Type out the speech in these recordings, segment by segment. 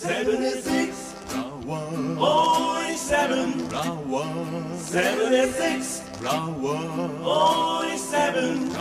76 47 76 47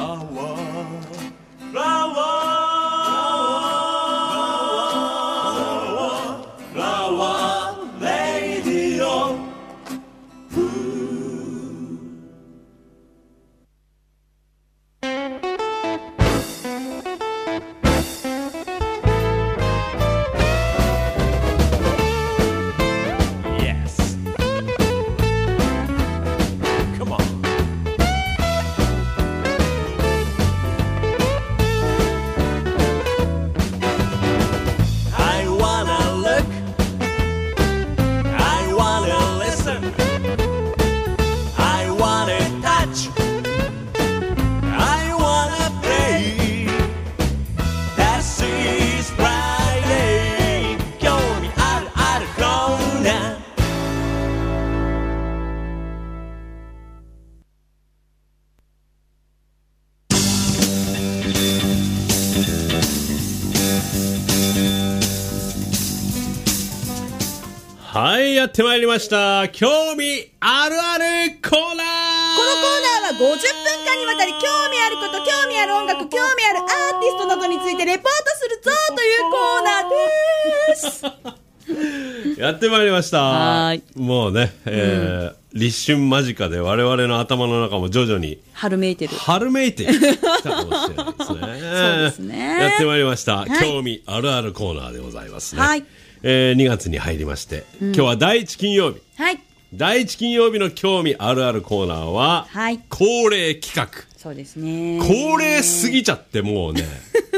はい、やってまいりました。興味あるあるコーナー。 このコーナーは50分間にわたり興味あること、興味ある音楽、興味あるアーティストなどについてレポートするぞというコーナーです。 やってまいりました。 はい。 もうね、立春間近で我々の頭の中も徐々に春めいてきたかもしれないですね。そうですね。 やってまいりました、 はい、 興味あるあるコーナーでございますね。 はい。 2月に入りまして、今日は第1金曜日。 はい。 第1金曜日の興味あるあるコーナーは、 はい、 恒例企画。 そうですね。 恒例すぎちゃってもうね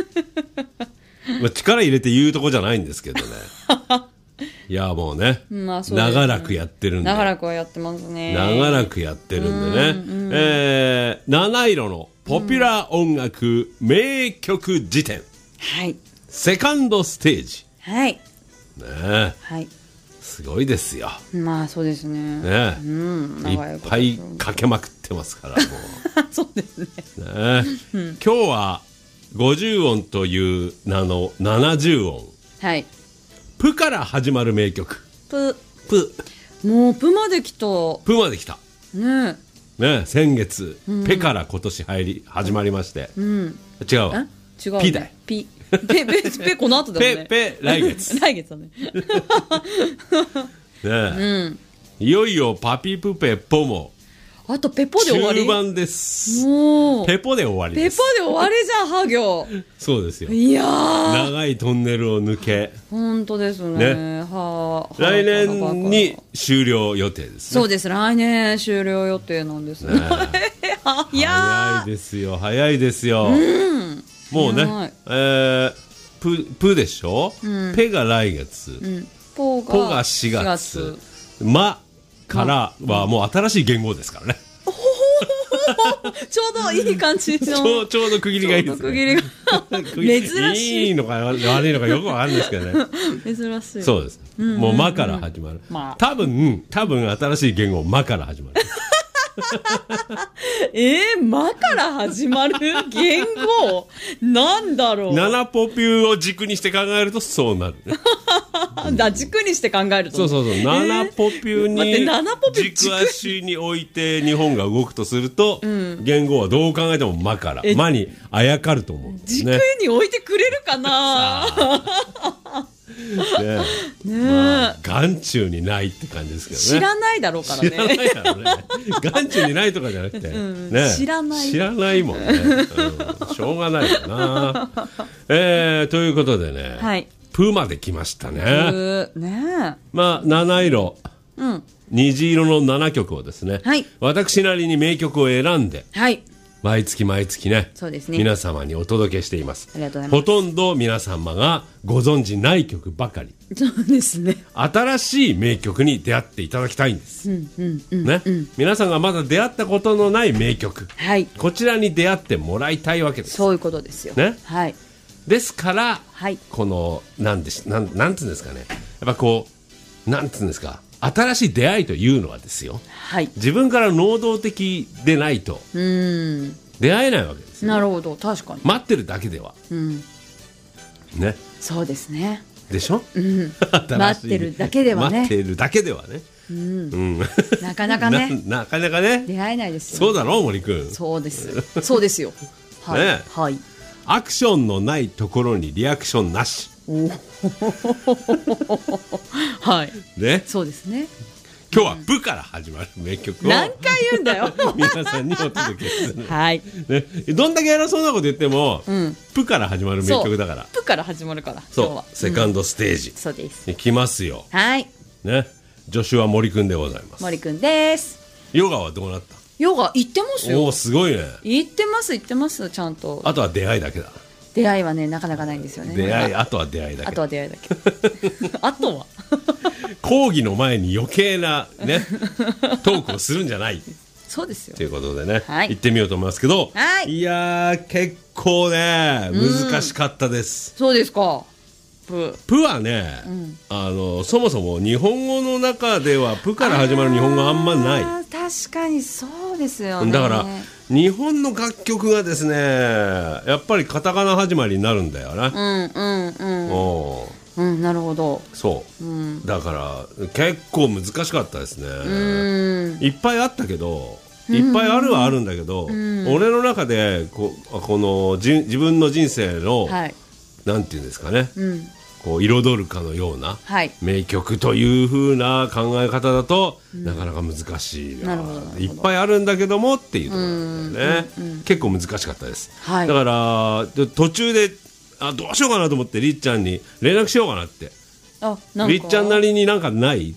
力入れて言うとこじゃないんですけどねいやもうね、 まあそうですね、 長らくやってるんで、 長らくはやってますね。 長らくやってるんでね、七色のポピュラー音楽名曲辞典、 はい、 セカンドステージ、 はいね、 はい、 すごいですよ。 まあそうですね。 ね、いっぱいかけまくってますからもうそうですね。 ね、今日は50音という名の70音、 はい、 プから始まる名曲。 プもうプまで来た。 プまで来たねね、先月、ペから今年始まりまして、違うわ、 違う、ね、 ピだよ。 ペこの後だもんね。 ペ来月来月だね。 ね、いよいよパピプペポもあとペポで終わり。 中盤です。 もうペポで終わりです。 ペポで終わりじゃん、ハ行。 そうですよ。 いや長いトンネルを抜け、 本当ですね。 来年に終了予定ですね。 そうです、来年終了予定なんですね。 早いですよ、早いですよ。もうね、プでしょ、ペが来月、ポが4月、マからはもう新しい言語ですからね。 ちょうどいい感じのちょうど区切りがいいですね。区切りが珍しい。いいのか悪いのかよくわかんないですけどね。 珍しい。 そうです。もうマから始まる。多分新しい言語マから始まる。 マから始まる言語なんだろう。 7ポピューを軸にして考えるとそうなるね。 軸にして考えると、 そう7ポピューに軸足に置いて日本が動くとすると、言語はどう考えてもマからマにあやかると思うんですね。 軸に置いてくれるかな。 眼中にないって感じですけどね。 知らないだろうからね。 知らないだろうね。眼中にないとかじゃなくて、 知らないもんね。しょうがないよな。ということでね、プまで来ましたね。まあ七色、虹色の7曲をですね、私なりに名曲を選んで、毎月ね、 そうですね、 皆様にお届けしています。 ありがとうございます。 ほとんど皆様がご存知ない曲ばかり。 そうですね。 新しい名曲に出会っていただきたいんです。ね、皆さんがまだ出会ったことのない名曲、こちらに出会ってもらいたいわけです。 そういうことですよ。 ね。ですから、このなんていうんですかね。やっぱこうなんていうんですか。新しい出会いというのはですよ、自分から能動的でないと出会えないわけですよ、ね。 なるほど、確かに。 待ってるだけでは、ね。 そうですね。 でしょ、 待ってるだけではね。 待ってるだけではね。 なかなかね。 なかなかね。 出会えないですよ。 そうだろう、森くん。 そうです。そうですよ。はい。 ね、はい。アクションのないところにリアクションなし。 はい。 ね。 そうですね。 今日はプから始まる名曲を何回言うんだよ皆さんにお届けする、 はいね、どんだけ偉そうなこと言っても、プから始まる名曲だから。 プから始まるから。 そう、セカンドステージ、 そうです来ますよ。 はいね、助手は森くんでございます。 森くんです。 ヨガはどうなった？ ヨガ行ってますよ。 おー、すごいね。 行ってますちゃんと。 あとは出会いだけだ。 出会いはね、なかなかないんですよね。 あとは出会いだけ。 あとは出会いだけ。あとは講義の前に余計なねトークをするんじゃない。 そうですよ。 ということでね、 はい、 行ってみようと思いますけど、 はい、 いやー結構ね難しかったです。 そうですか。 プはね、そもそも日本語の中ではプから始まる日本語あんまない。 確かにそうですよね。 だから日本の楽曲がですねやっぱりカタカナ始まりになるんだよな。 なるほど。 そう、だから結構難しかったですね。いっぱいあったけど、いっぱいあるはあるんだけど、俺の中でこの自分の人生の、なんていうんですかね、こう彩るかのような名曲という風な考え方だと、なかなか難しい。いっぱいあるんだけどもっていうところなんだよね。結構難しかったです。だから途中でどうしようかなと思ってりっちゃんに連絡しようかなって。りっちゃんなりになんかない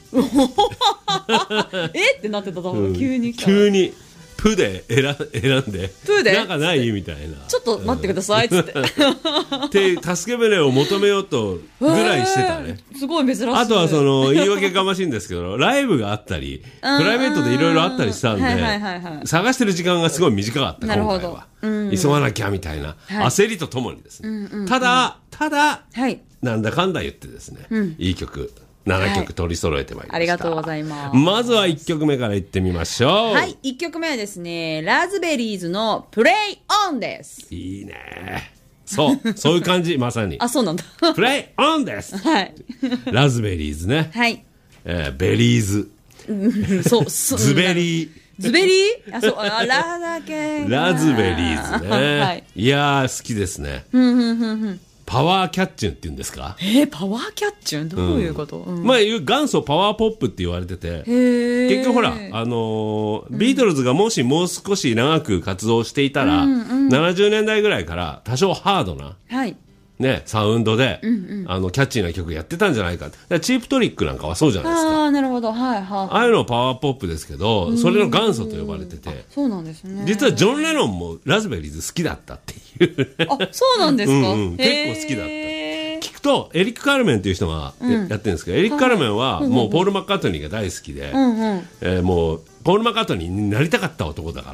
ってなってたと思う。急にプで選んでなんかないみたいな。 ちょっと待ってくださいっつって助け舟を求めようとぐらいしてたね。 すごい珍しい。 あとは言い訳がましいんですけどライブがあったりプライベートでいろいろあったりしたんで探してる時間がすごい短かった。今回は急がなきゃみたいな焦りとともにですね。ただなんだかんだ言ってですね、いい曲7曲取り揃えてまいりました。 ありがとうございます。 まずは1曲目からいってみましょう。 はい、1曲目はですね、ラズベリーズのプレイオンです。 いいね。そういう感じ、まさに。 あ、そうなんだ。 プレイオンです。 はい。 ラズベリーズね。 はい。 ベリーズ。ズベリー。 ズベリー？そう、ラだけ。 ラズベリーズね。はい。いやー、好きですね。パワーキャッチュンって言うんですか？ パワーキャッチュンどういうこと？ まあ元祖パワーポップって言われてて、結局ほらビートルズがもう少し長く活動していたら、70年代ぐらいから多少ハードな、ね、サウンドで、キャッチーな曲やってたんじゃないか。チープトリックなんかはそうじゃないですか。 なるほど。 ああいうのパワーポップですけど、それの元祖と呼ばれてて、 そうなんですね。 実はジョン・レノンもラズベリーズ好きだったっていう。 そうなんですか？ 結構好きだった。聞くとエリック・カルメンっていう人がやってるんですけど、エリック・カルメンはもうポール・マッカートニーが大好きで、もうポール・マッカートニーになりたかった男だから。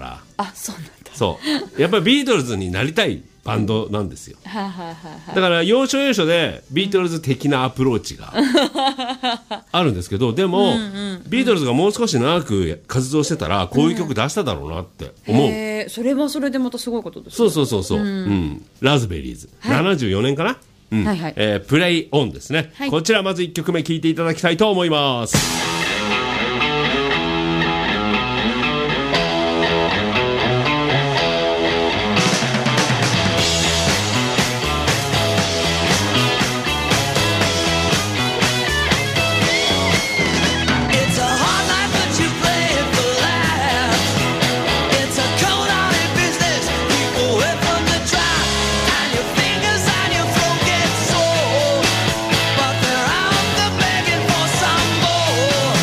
そうなんだ。 そうやっぱりビートルズになりたいバンドなんですよ。だから要所要所でビートルズ的なアプローチがあるんですけど、でもビートルズがもう少し長く活動してたらこういう曲出しただろうなって思う。 それはそれでまたすごいことですね。 そう、ラズベリーズ、74年かな。プレイオンですね。こちらまず1曲目聴いていただきたいと思います。 But they're out there begging for some more.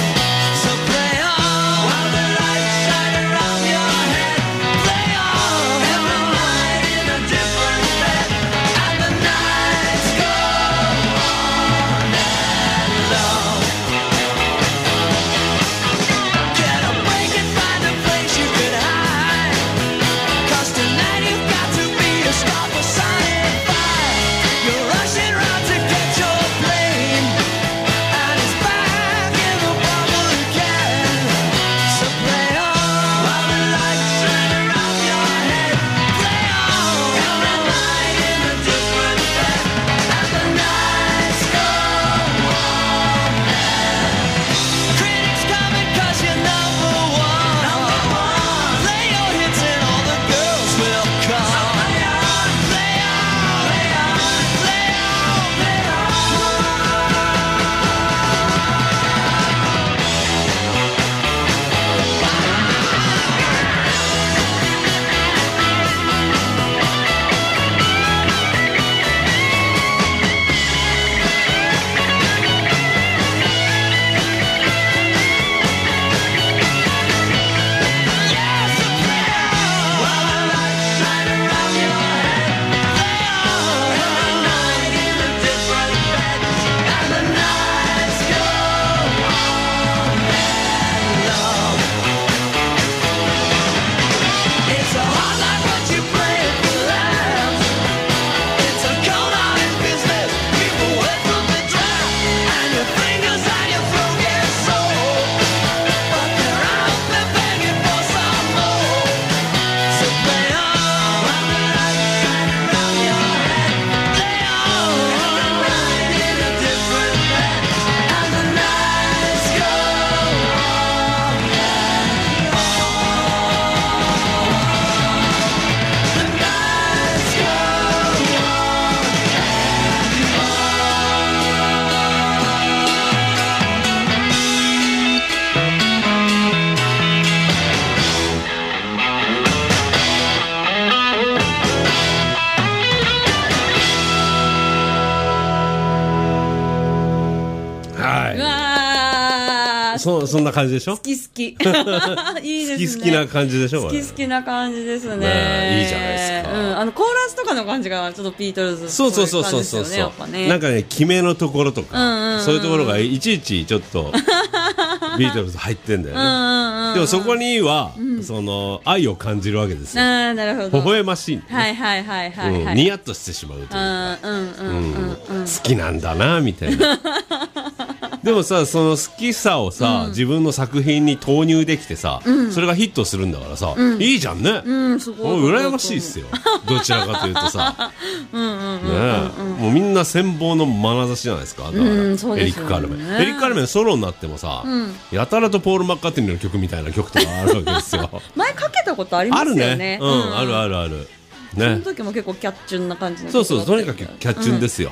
そんな感じでしょ。 好き好き。いいですね。 好きな感じでしょ。 好きな感じですね。 いいじゃないですか。 コーラスとかの感じがちょっとビートルズっぽい感じですよね。やっぱね。 なんかね、決めのところとか、そういうところがいちいちちょっとビートルズ入ってんだよね。でもそこにはその愛を感じるわけですよ。 なるほど。 微笑ましい。 はいはいはいはい。 ニヤッとしてしまうというか、好きなんだなみたいな。でもさ、その好きさをさ、自分の作品に投入できてさ、それがヒットするんだからさ、いいじゃんね。羨ましいっすよ。どちらかというとさ、もうみんな羨望の眼差しじゃないですか。だからエリック・カルメン。エリック・カルメンソロになってもさ、やたらとポール・マッカートニーの曲みたいな曲とかあるわけですよ。 前かけたことありますよね。 あるね。あるあるある。 その時も結構キャッチュンな感じの曲だった。そう、とにかくキャッチュンですよ。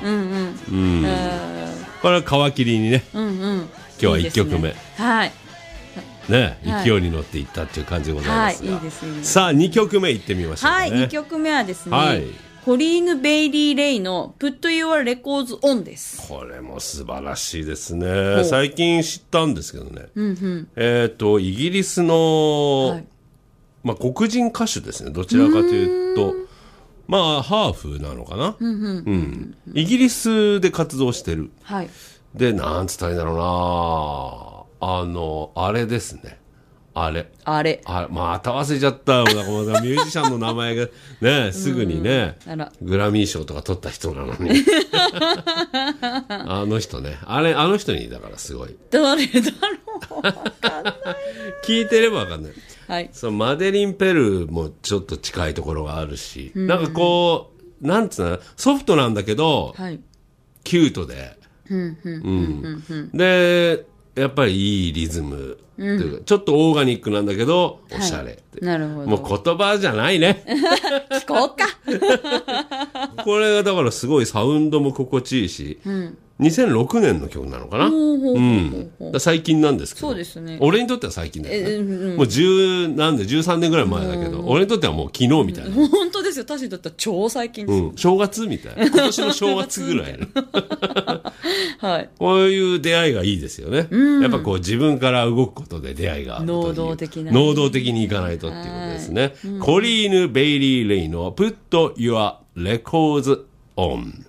これは皮切りにね、今日は1曲目。 はい。 ね、勢いに乗っていったっていう感じでございますが。さあ、2曲目いってみましょう。 はい、2曲目はですね、コリーヌ・ベイリー・レイの Put Your Records On です。 これも素晴らしいですね。最近知ったんですけどね。イギリスの、黒人歌手ですね。どちらかというと、ハーフなのかな。イギリスで活動してる。で、なんつったらいいんだろうな、あれですね。また忘れちゃったよ。だミュージシャンの名前がね、すぐにね、グラミー賞とか取った人なのに。あの人ね。あの人に、だからすごい。 誰だろう。わかんない。 聞いてればわかんない。そのマデリン・ペルもちょっと近いところがあるし、なんかこう、なんつうの、ソフトなんだけど、キュートで、で、やっぱりいいリズム、というかちょっとオーガニックなんだけど、おしゃれって。 なるほど。 もう言葉じゃないね。 聞こうか。 これがだからすごいサウンドも心地いいし、2006年の曲なのかな。最近なんですけど。そうですね。俺にとっては最近だよね。もう13年ぐらい前だけど、俺にとってはもう昨日みたいな。 本当ですよ。確かにとっては超最近です。 正月みたいな。今年の正月ぐらいの。こういう出会いがいいですよね。やっぱこう自分から動くことで出会いがあるという。能動的にいかないとっていうことですね。コリーヌ・ベイリー・レイの Put Your Records On。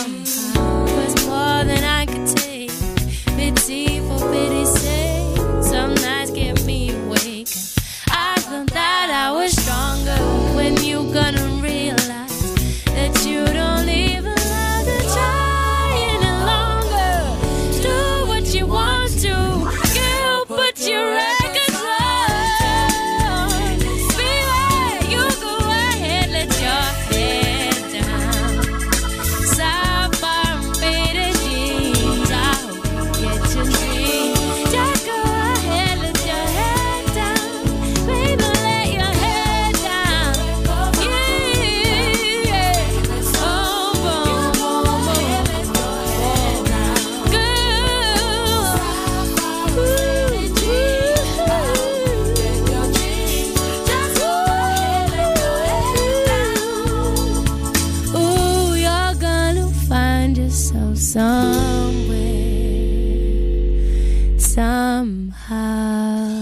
Somehow was more than I could take. Pity for pity's sake. somewhere somehow。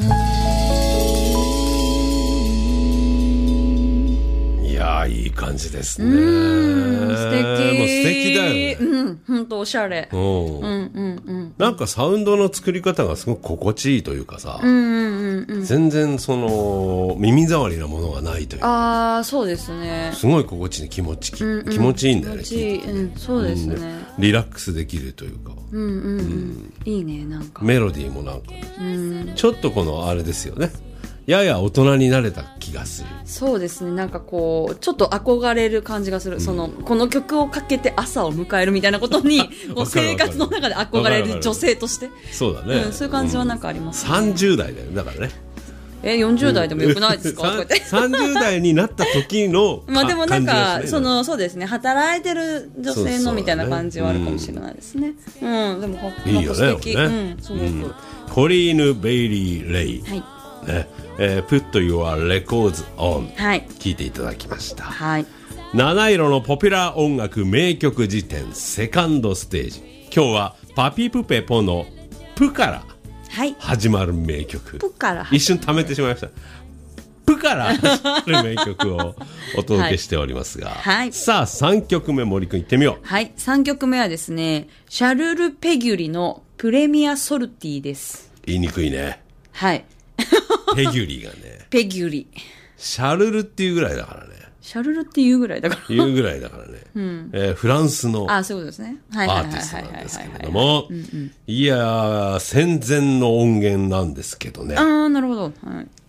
いやいい感じですね。 素敵。 もう素敵だよね。 本当おしゃれ。 なんかサウンドの作り方がすごく心地いいというかさ、全然その耳障りなものがないというか。 ああ、そうですね。 すごい心地いい、気持ちいいんだよね。 そうですね。 リラックスできるというか。 いいね、なんか。 メロディーもなんか、ちょっとこのあれですよね。やや大人になれた気がする。 そうですね。なんかこうちょっと憧れる感じがする。この曲をかけて朝を迎えるみたいなことにこう生活の中で憧れる女性として。 そうだね。 そういう感じはなんかありますね。 30代だよだからね。 40代でもよくないですか ？30代になった時のまあでもなんかそうですね、働いてる女性のみたいな感じはあるかもしれないですね。でもいいよね。 すごく。 コリーヌ・ベイリー・レイ。 はいね、Put Your Records On、 はい、 聞いていただきました、 はい、 七色のポピュラー音楽名曲辞典セカンドステージ。今日はパピプペポのプから始まる名曲、 プから一瞬溜めてしまいました。プから始まる名曲をお届けしておりますが、 はい、 さあ3曲目森くんいってみよう。 はい、3曲目はですね、シャルル・ペギュリのプレミア・ソルティです。 言いにくいね。 はい。 ペギュリがね。 ペギュリ。 シャルルっていうぐらいだからね。 シャルルっていうぐらいだから。 いうぐらいだからね。フランスのアーティストなんですけれども、いやー、戦前の音源なんですけどね。 なるほど。はい、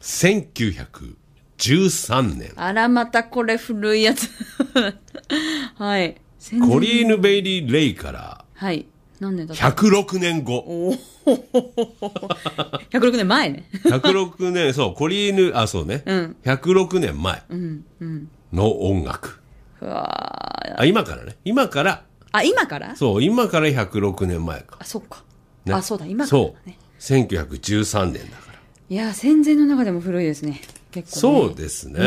1913年。 あら、またこれ古いやつ。はい。 コリーヌ・ベイリー・レイから、 はい。何年だった 106年後。 106年前ね。 106年、そう、コリーヌ、そうね。106年前の音楽。今からね。今から。 今からそう、今から106年前か。 そっか。ね、そうだ、今から、ね。 そう。1913年だから。 いや、戦前の中でも古いですね。結構、 ね。そうですね。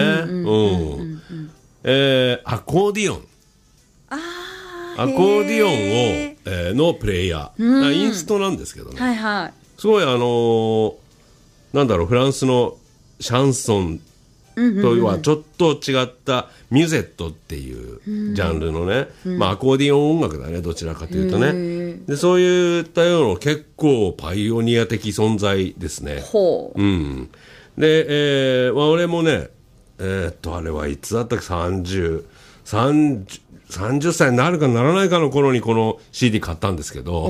アコーディオン。アコーディオンを、のプレイヤー、インストなんですけどね、 はいはい、 すごいなんだろう、フランスのシャンソンとはちょっと違ったミュゼットっていうジャンルのね、アコーディオン音楽だね、どちらかというとね。でそういったような結構パイオニア的存在ですね。で、俺もね、あれはいつだったっけ、30歳になるかならないかの頃にこの CD 買ったんですけど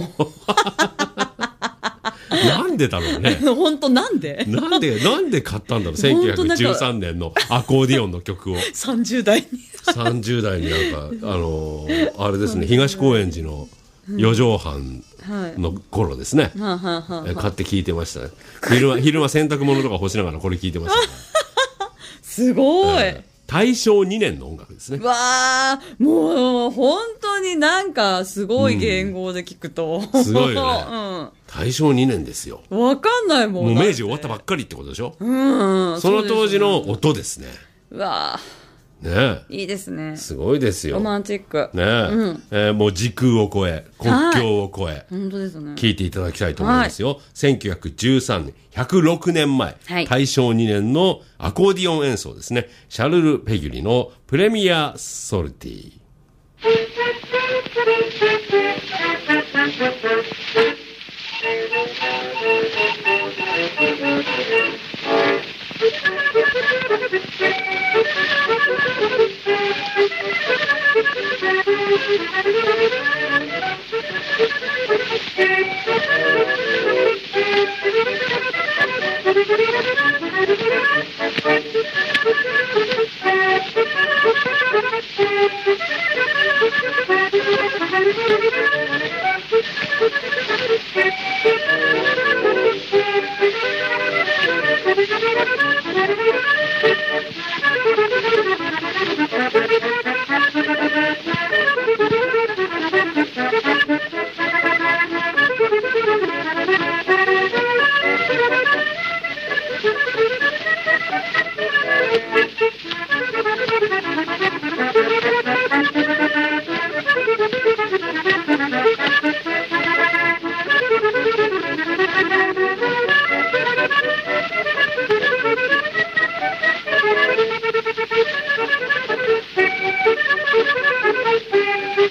なんでだろうね。 本当なんで買ったんだろう。1913年のアコーディオンの曲を 30代になんかあれですね、東高円寺の4畳半の頃ですね、買って聴いてましたね。昼間洗濯物とか干しながらこれ聴いてましたね。 すごい、 大正2年の音楽ですね。 わあ、もう本当になんかすごい言語で聞くと、 すごいよね、大正2年ですよ。 わかんないもん。 もう明治終わったばっかりってことでしょ。その当時の音ですね。 うわね、 いいですね。 すごいですよ。 ロマンチック。 ね、もう時空を超え、国境を超え、 本当ですね。 聞いていただきたいと思いますよ。1913年、106年前、大正2年のアコーディオン演奏ですね。シャルル・ペギュリのプレミア・ソルティ。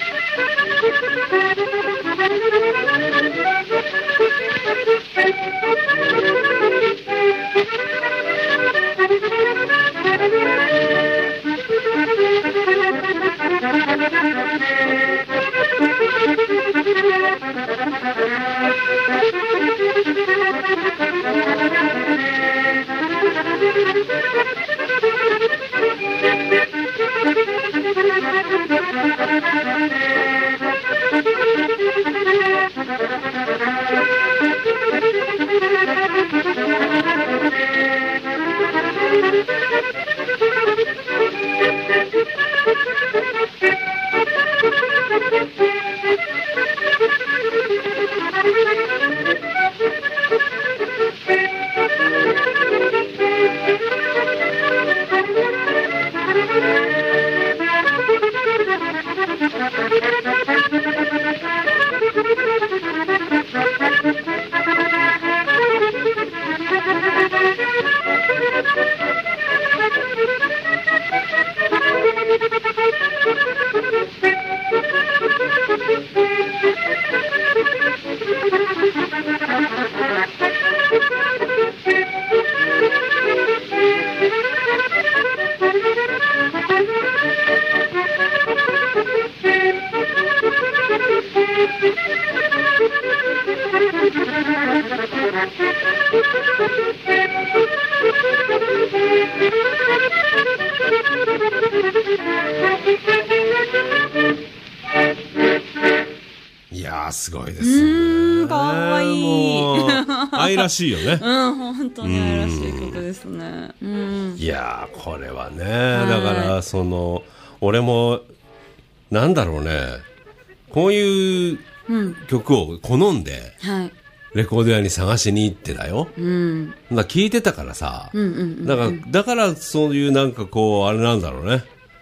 すごいですね。 かわいい。 愛らしいよね。 本当に愛らしい曲ですね。 いやー、これはね、だから俺もなんだろうね、こういう曲を好んで、レコード屋に探しに行ってだよ。聞いてたからさ、だからそういうなんかこうあれなんだろうね。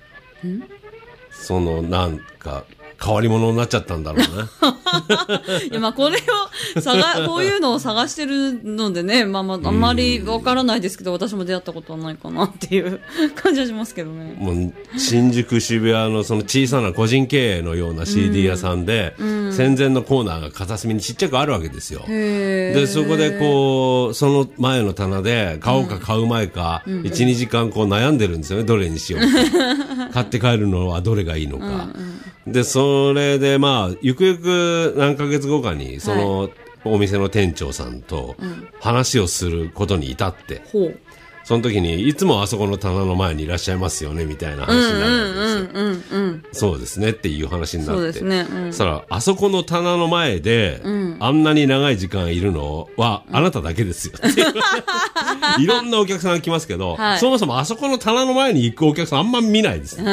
なんか変わり者になっちゃったんだろうね。 いや、これをこういうのを探してるのでね、あんまりわからないですけど、私も出会ったことはないかなっていう感じはしますけどね。 もう新宿渋谷のその小さな個人経営のような CD 屋さんで、戦前のコーナーが片隅にちっちゃくあるわけですよ。でそこでこうその前の棚で買おうか買う前か、1、2時間こう悩んでるんですよね。どれにしようか買って帰るのはどれがいいのか。でそれでゆくゆく何ヶ月後かにそのお店の店長さんと話をすることに至って、その時にいつもあそこの棚の前にいらっしゃいますよねみたいな話になるんですよ。そうですねっていう話になって、そしたらあそこの棚の前で、あんなに長い時間いるのはあなただけですよっていろんなお客さんが来ますけど、そもそもあそこの棚の前に行くお客さんあんま見ないですって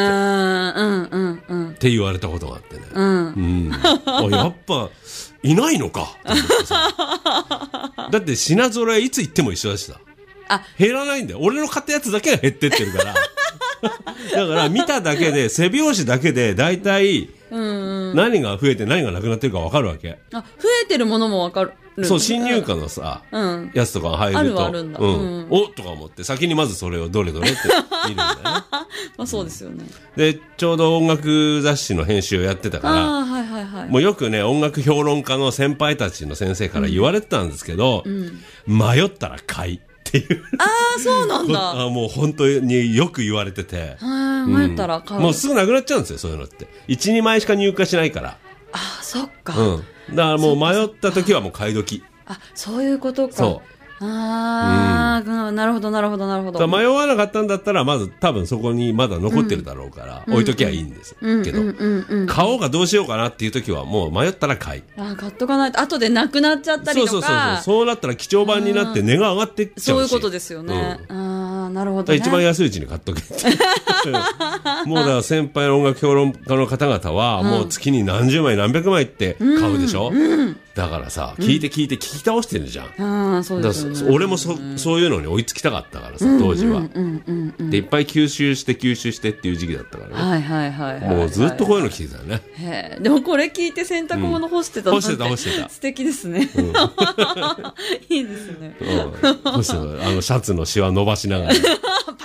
言われたことがあってね、やっぱいないのかと思ってさだって品揃えいつ行っても一緒だしさ、減らないんだよ。俺の買ったやつだけが減ってってるからだから見ただけで背拍子だけでだいたい何が増えて何がなくなってるか分かるわけ。 増えてるものも分かる。 そう新入荷のさ、やつとかが入るとあるんだ、 おっとか思って先にまずそれをどれどれって見るんだよねそうですよね。 でちょうど音楽雑誌の編集をやってたからもうよくね音楽評論家の先輩たちの先生から言われてたんですけど、迷ったら買いっていうそうなんだもう本当によく言われてて、 迷ったら買う、 もうすぐなくなっちゃうんですよそういうのって。 1,2 枚しか入荷しないから。 そっか、 だからもう迷った時はもう買い時。 そういうことか。そうなるほどなるほどなるほど。 迷わなかったんだったらまず多分そこにまだ残ってるだろうから、置いときゃいいんですけど、買おうかどうしようかなっていう時はもう迷ったら買い。 買っとかないと後でなくなっちゃったりとか。 そうなったら貴重版になって値が上がっていっちゃうし。 そういうことですよね。なるほどね。 一番安いうちに買っとけってもうだから先輩の音楽評論家の方々はもう月に何十枚何百枚って買うでしょ、だからさ聞いて聞き倒してるじゃん。そうですよね。俺もそういうのに追いつきたかったからさ当時は。でいっぱい吸収してっていう時期だったからね。もうずっとこういうの聞いてたよね。 でもこれ聞いて洗濯物干してたのって干してた素敵ですね。いいですね。 干してた。シャツのシワ伸ばしながらパ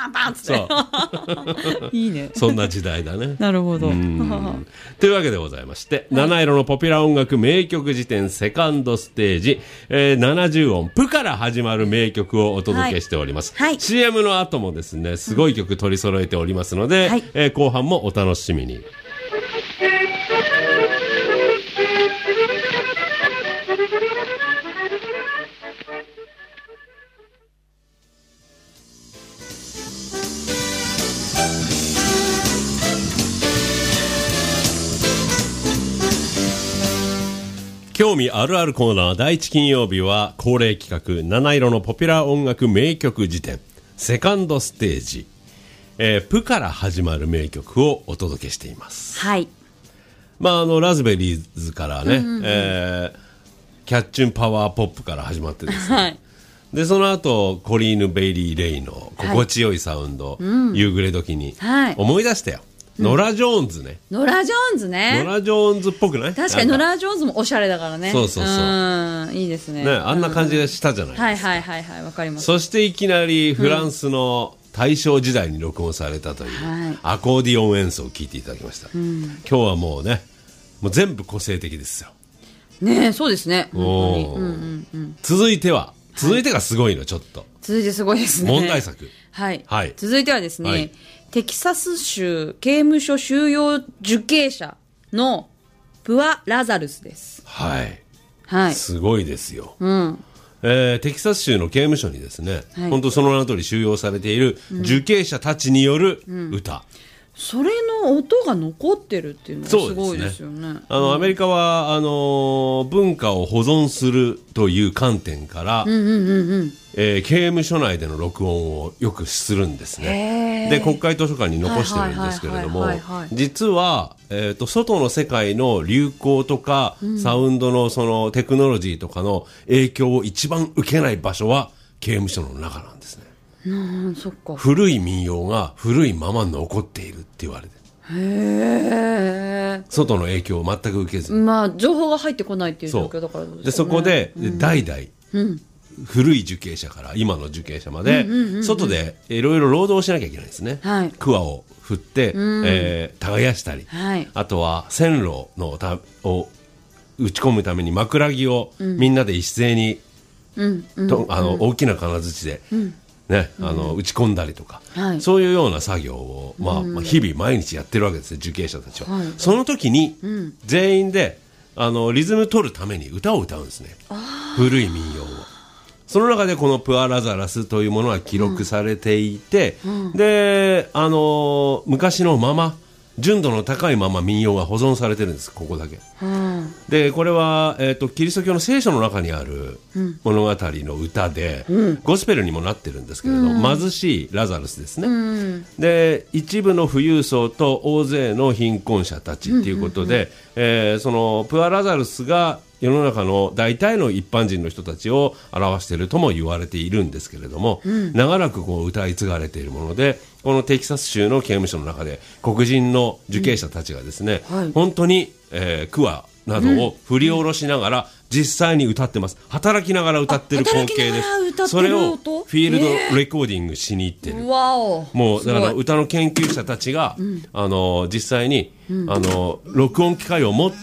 パンパンっつってそういいねそんな時代だねなるほどというわけでございまして、はい、七色のポピュラー音楽名曲辞典セカンドステージ、70音プから始まる名曲をお届けしております、はい、CM の後もですねすごい曲取り揃えておりますので、はい、後半もお楽しみに。興味あるあるコーナー第1金曜日は恒例企画七色のポピュラー音楽名曲辞典セカンドステージ、プから始まる名曲をお届けしています。 はい。 まあラズベリーズからね、キャッチュンパワーポップから始まってですね、はい、でその後コリーヌ・ベイリー・レイの心地よいサウンド、夕暮れ時に思い出したよ。ノラ・ジョーンズね。 ノラ・ジョーンズね。 ノラ・ジョーンズっぽくない？ 確かにノラ・ジョーンズもおしゃれだからね。 そうそうそう。 いいですね。 あんな感じでしたじゃないですか。 はいはいはいはい、わかります。 そしていきなりフランスの大正時代に録音されたというアコーディオン演奏を聴いていただきました。今日はもうね、もう全部個性的ですよ。 ねえ、そうですね。 続いてがすごいの、ちょっと。 続いてすごいですね。 問題作。 はい。続いてはですね、テキサス州刑務所収容受刑者のプア・ラザルスです。 はい。はい。すごいですよ。テキサス州の刑務所にですね、本当その名の通り収容されている受刑者たちによる歌。 それの音が残ってるっていうのがすごいですよね。 アメリカは文化を保存するという観点から、刑務所内での録音をよくするんですね。で国会図書館に残してるんですけれども、実は、外の世界の流行とか、サウンドのそのテクノロジーとかの影響を一番受けない場所は刑務所の中なんですね。 そっか。 古い民謡が古いまま残っているって言われてる。外の影響を全く受けずに、 まあ情報が入ってこないっていう状況だからですね。 でそこで、代々、古い受刑者から今の受刑者まで外でいろいろ労働しなきゃいけないんですね。桑を振って、耕したり、あとは線路を打ち込むために枕木をみんなで一斉に大きな金槌でね、打ち込んだりとか、そういうような作業を、日々毎日やってるわけですよ、受刑者たちは。その時に、全員でリズム取るために歌を歌うんですね、古い民謡を。その中でこのプア・ラザラスというものが記録されていて、で昔のまま純度の高いまま民謡が保存されてるんです、ここだけ。でこれは、キリスト教の聖書の中にある物語の歌で、ゴスペルにもなってるんですけれど、貧しいラザルスですね、で一部の富裕層と大勢の貧困者たちということで、そのプア・ラザルスが世の中の大体の一般人の人たちを表しているとも言われているんですけれども、長らくこう歌い継がれているもので、このテキサス州の刑務所の中で黒人の受刑者たちがですね、本当に、桑などを振り下ろしながら実際に歌ってます。働きながら歌ってる光景です。それをフィールドレコーディングしに行ってる。もうだから歌の研究者たちが、実際に、録音機械を持って、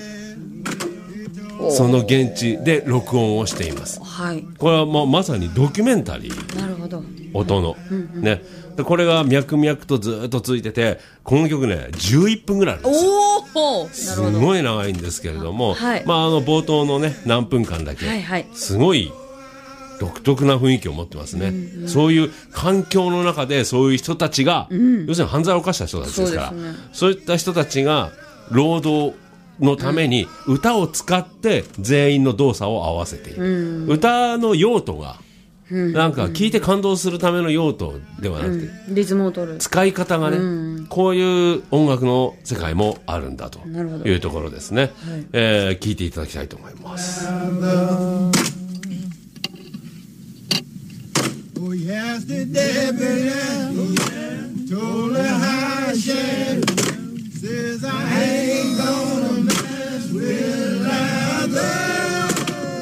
その現地で録音をしています。これはまさにドキュメンタリー、音の、ね。でこれが脈々とずっと続いてて、この曲ね11分ぐらいあるんですよ。すごい長いんですけれども、冒頭のね何分間だけ、すごい独特な雰囲気を持ってますね。そういう環境の中でそういう人たちが、要するに犯罪を犯した人たちですから、そういった人たちが労働のために歌を使って全員の動作を合わせている。歌の用途がなんか聞いて感動するための用途ではなくて、 リズムを取る使い方がね、こういう音楽の世界もあるんだというところですね。聞いていただきたいと思います。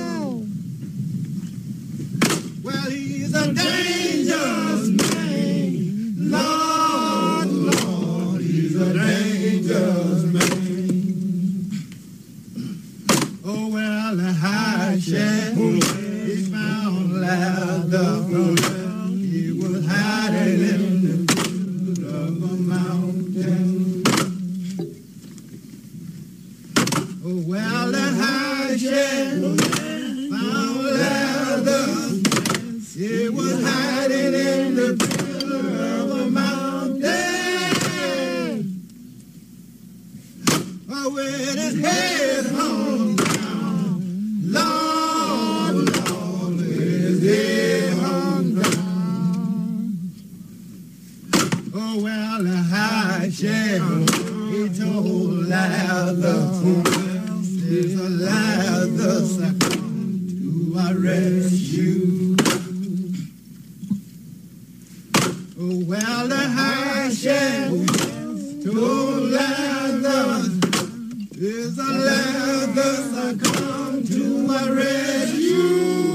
Well, he's a dangerous man. Well, that high sheriff found leather. It was hiding in the pillar of a mountain. Oh, with his head hung down, Lord, Lord, with his head hung down. Oh, well, the high sheriff, he told Lazarus, there's a Lazarus I come to our rescue. Oh, well, the high sheriff told Lazarus, there's a Lazarus I come to our rescue.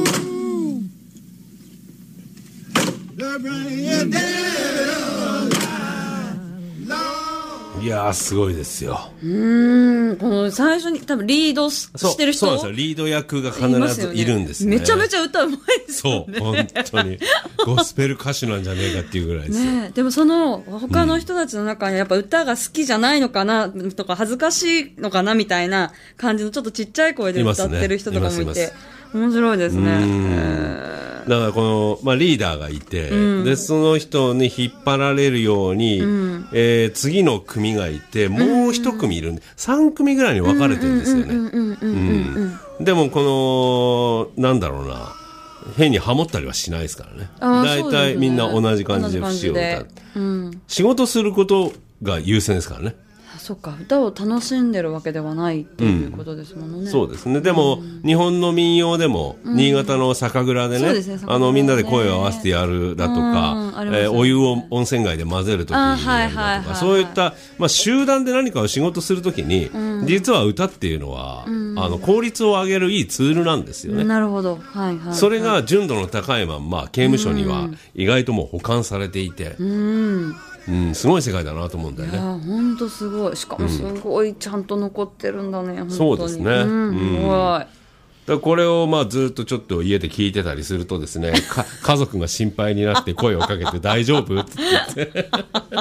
To bring you dead alive, Lord. いやーすごいですよ。 この最初に多分リードしてる人そうなんですよ。リード役が必ずいるんですね。 めちゃめちゃ歌うまいですよね。 そう本当にゴスペル歌手なんじゃねえかっていうぐらいですよ。 ね、でもその他の人たちの中にやっぱ歌が好きじゃないのかなとか恥ずかしいのかなみたいな感じのちょっとちっちゃい声で歌ってる人とかもいて面白いですね。 だからこの、リーダーがいて、でその人に引っ張られるように、次の組がいてもう一組いるんで、3組ぐらいに分かれてるんですよね。でもこのなんだろうな、変にハモったりはしないですからね。だいたいみんな同じ感じで節を歌って、仕事することが優先ですからね。 そっか、歌を楽しんでるわけではないっていうことですもんね。 そうですね。でも、日本の民謡でも、新潟の酒蔵でね、みんなで声を合わせてやるだとか、お湯を温泉街で混ぜるときにやるだとか、そういった、集団で何かを仕事するときに、実は歌っていうのは、効率を上げるいいツールなんですよね。 なるほど。 それが純度の高いまんま、刑務所には意外ともう保管されていて、すごい世界だなと思うんだよね。いや本当すごい。しかもすごいちゃんと残ってるんだね。 そうですね。すごい。これをずっとちょっと家で聞いてたりするとですね、家族が心配になって声をかけて大丈夫って言って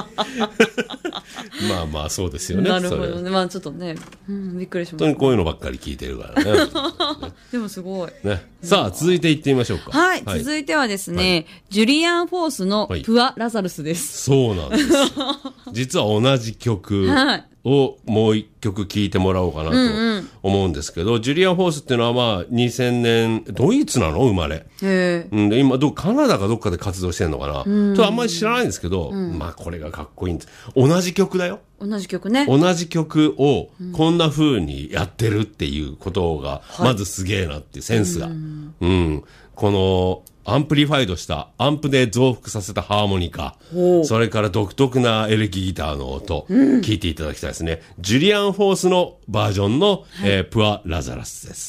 そうですよね。 なるほどね。ちょっとね、びっくりしました。 本当にこういうのばっかり聞いてるからね。 でもすごい。 ね。さあ続いていってみましょうか。 はい。続いてはですね、ジュリアン・フォースのプア・ラザルスです。 そうなんです。実は同じ曲をもう一曲聴いてもらおうかなと思うんですけど、ジュリアン・フォースっていうのは2000年ドイツなの生まれ。で今カナダかどっかで活動してるのかな。あんまり知らないんですけど、これがかっこいいんです。同じ曲だよ。 同じ曲ね。 同じ曲をこんな風にやってるっていうことがまずすげえなっていうセンスが。このアンプリファイドしたアンプで増幅させたハーモニカ、それから独特なエレキギターの音、聞いていただきたいですね。ジュリアン・フォースのバージョンの、プア・ラザラスです。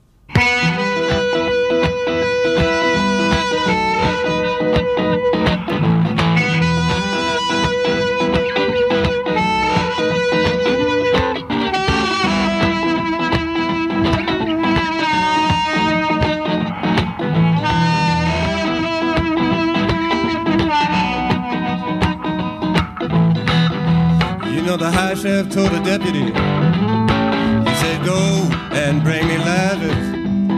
The high sheriff told the deputy, he said, go and bring me Lazarus.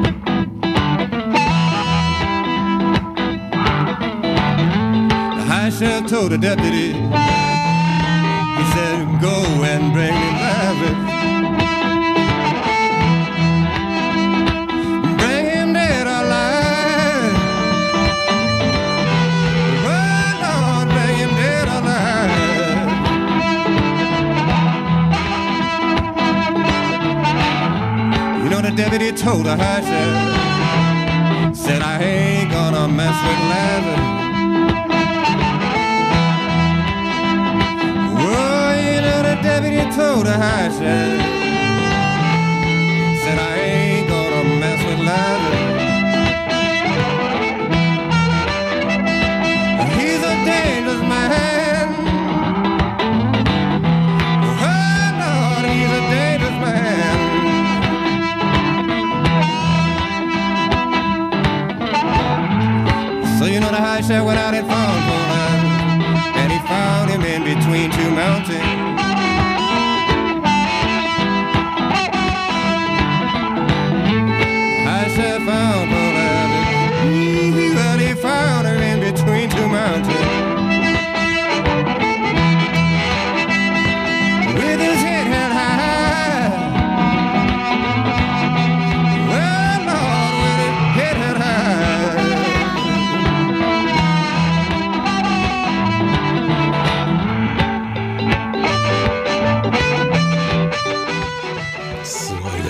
The high sheriff told the deputy, he said, go and bring me Lazarus. Bring him dead or alive. Oh, Lord, bring him dead or alive. The deputy told the high sheriff, said I ain't gonna mess with Lazarus. Whoa, the deputy told the high sheriff, said I ain't gonna mess with Lazarus. He's a dangerous man. Oh, Lord, he's a dangerous man. The high sheriff went out and found Conan, and he found him in between two mountains.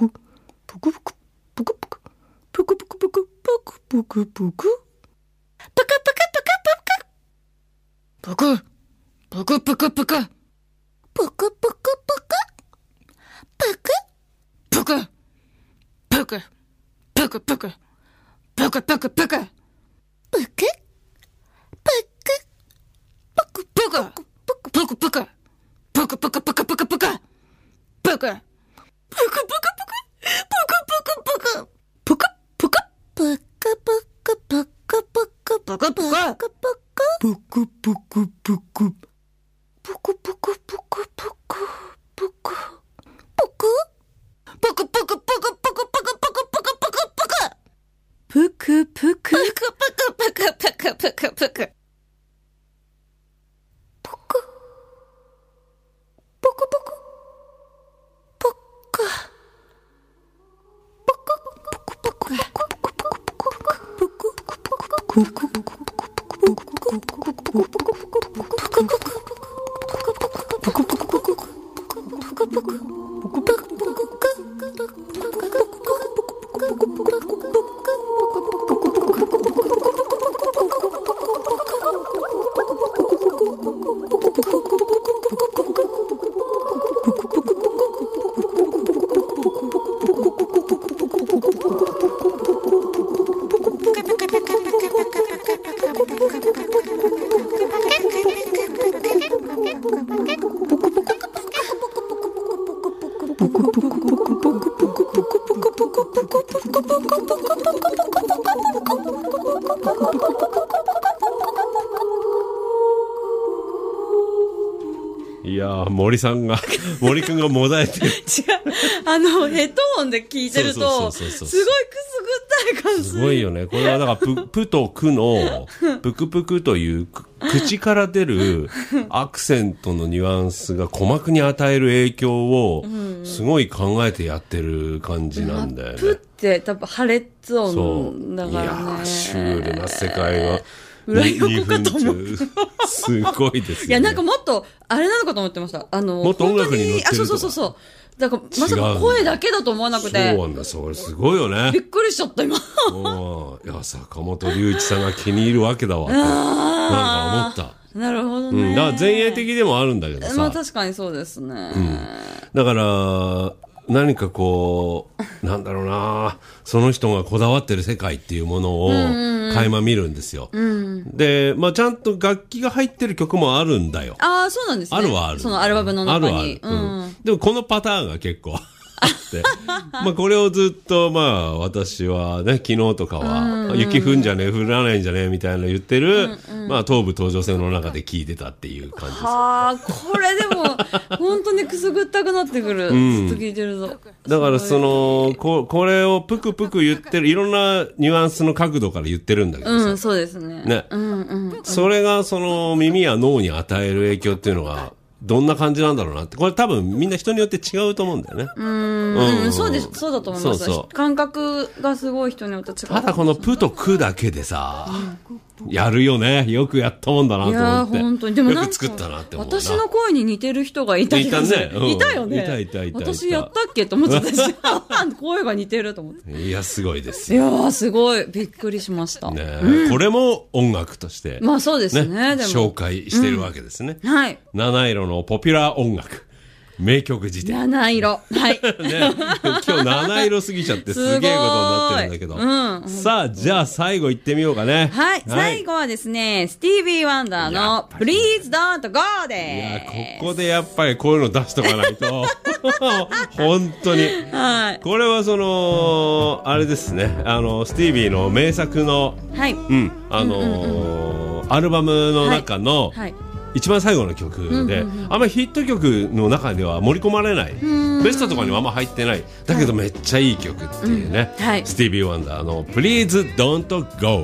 Cuckoo. いやー、森くんがもだえてる。違う、 ヘッドホンで聞いてると、すごいくすぐったい感じ。 すごいよね。これはだからプとクの、プクプクという口から出るアクセントのニュアンスが鼓膜に与える影響を、すごい考えてやってる感じなんだよね。 プって多分破裂音だからね。 いやー、シュールな世界が。 裏横かと思う。 すごいですよね。 いや、なんかもっと、あれなのかと思ってました。 もっと音楽に乗ってるとか。 そう。だから、まさか声だけだと思わなくて。 そうなんだ、それすごいよね。 びっくりしちゃった、今。 いや、坂本龍一さんが気に入るわけだわ。なんか思った。 なるほどね。 だから前衛的でもあるんだけどさ。 まあ確かにそうですね。 だから、何かこう、なんだろうな、その人がこだわってる世界っていうものを垣間見るんですよ。で、まあちゃんと楽器が入ってる曲もあるんだよ。 ああ、そうなんですね。 あるはある。 そのアルバムの中に。 でもこのパターンが結構あって、まあこれをずっとまあ私はね、昨日とかは雪降んじゃねえ、降らないんじゃねえみたいな言ってる、まあ東武東上線の中で聞いてたっていう感じです。 はあ、これでも本当にくすぐったくなってくる。ずっと聞いてると。 だからこれをプクプク言ってる、いろんなニュアンスの角度から言ってるんだけどさ。 そうですね。 ね。それがその耳や脳に与える影響っていうのが、どんな感じなんだろうなって。これ多分みんな人によって違うと思うんだよね。 そうだと思います。感覚がすごい人によって違う。 ただこのプとクだけでさ、やるよね。よくやったもんだなと思って。いや、 本当に。でもよく作ったなって思うな。 私の声に似てる人がいたりとか。いたよね。いた。私やったっけと思ってたし、声が似てると思って。 いや、すごいですよ。 いや、すごい。びっくりしました。 これも音楽として。 まあそうですね。でも紹介してるわけですね。 はい。 七色のポピュラー音楽。名曲辞典。 七色。はい。 ね、今日七色すぎちゃってすげえことになってるんだけど。さあ、じゃあ最後行ってみようかね。 はい。最後はですね、スティービー・ワンダーの Please Don't Go です。 いや、ここでやっぱりこういうの出しとかないと。本当に。はい。これはあれですね。スティービーの名作の、はい。アルバムの中の、はい。一番最後の曲で、あんまりヒット曲の中では盛り込まれない、ベストとかにはあんま入ってない、だけどめっちゃいい曲っていうね、スティービー・ワンダーの Please Don't Go。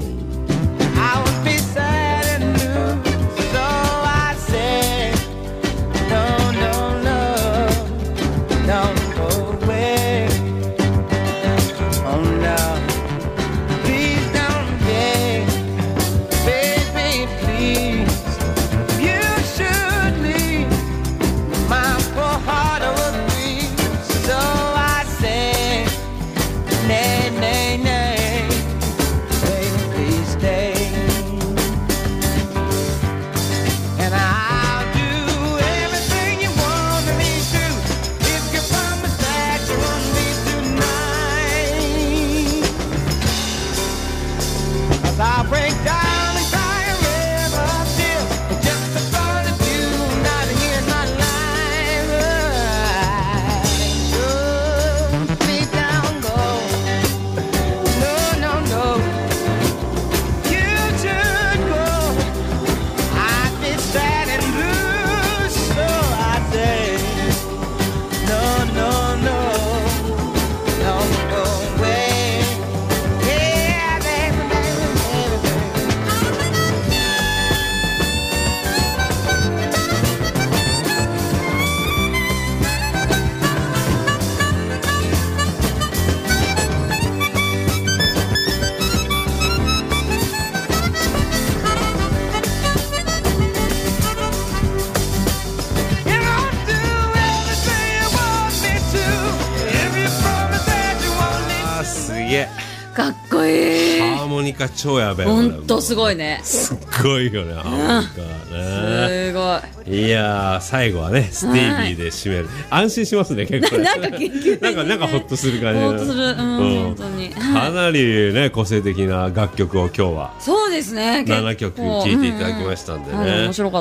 Stay カ超やべえ。 ほんとすごいね。 すっごいよね、ハーモニカね。 すごい。 いやー、最後はね、スティービーで締める。安心しますね、結構。 なんか緊急なんかホッとする感じ。 ホッとする。本当に。 かなりね、個性的な楽曲を今日は。 そうですね。 7曲聴いていただきましたんでね。 面白かった。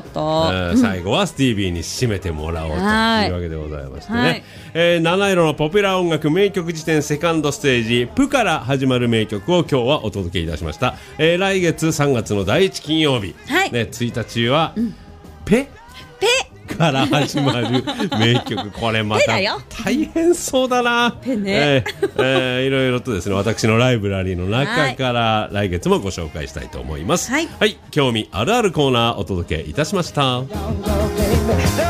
最後はスティービーに締めてもらおうというわけでございましてね。七色のポピュラー音楽名曲辞典セカンドステージ、プから始まる名曲を今日はお届けいたしました。来月3月の第1金曜日、ね、1日は、ペから始まる名曲、これまた大変そうだな。 ペね。 いろいろとですね、私のライブラリーの中から来月もご紹介したいと思います。はい、興味あるあるコーナーお届けいたしました。